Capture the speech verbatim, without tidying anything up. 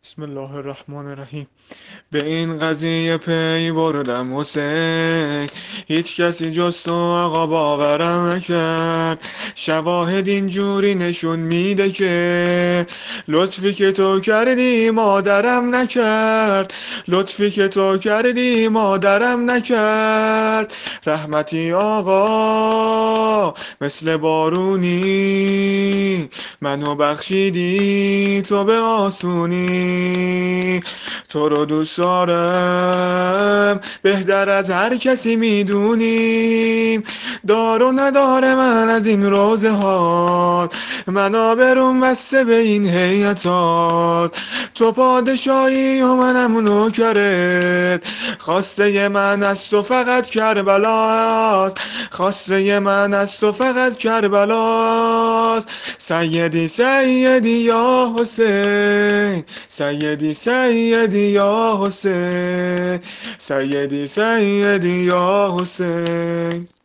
بسم الله الرحمن الرحیم. به این قضیه پی بردم حسین، هیچ کسی جز تو آقا باورم نکرد. شواهد اینجوری نشون میده که لطفی که تو کردی مادرم نکرد، لطفی که تو کردی مادرم نکرد. رحمتی آقا مثل بارونی منو بخشیدی تو به آسونی. تو رو دوست دارم بهتر از هر کسی میدونیم، دار و نداره من از این روزه ها، من آبروم بسته به این هیئتات. تو پادشاهی و منم نوکرت، خواسته من از تو فقط کربلاست، خواسته من از تو فقط کربلاست. سیدی سیدی یا حسین، سیدی سیدی یا حسین، سیدی سیدی یا حسین.